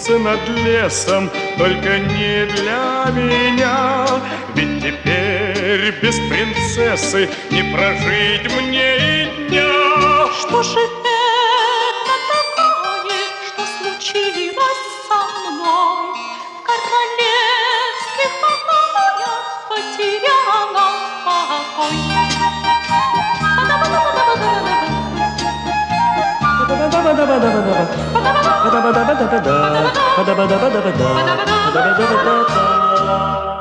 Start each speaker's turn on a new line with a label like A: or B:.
A: птицы над лесом, только не для меня. Ведь теперь без принцессы не прожить мне и дня.
B: Что же это такое, что случилось со мной? В королевских покоях потеряла покой.
C: Ba-da-ba-da-ba-da-ba-da.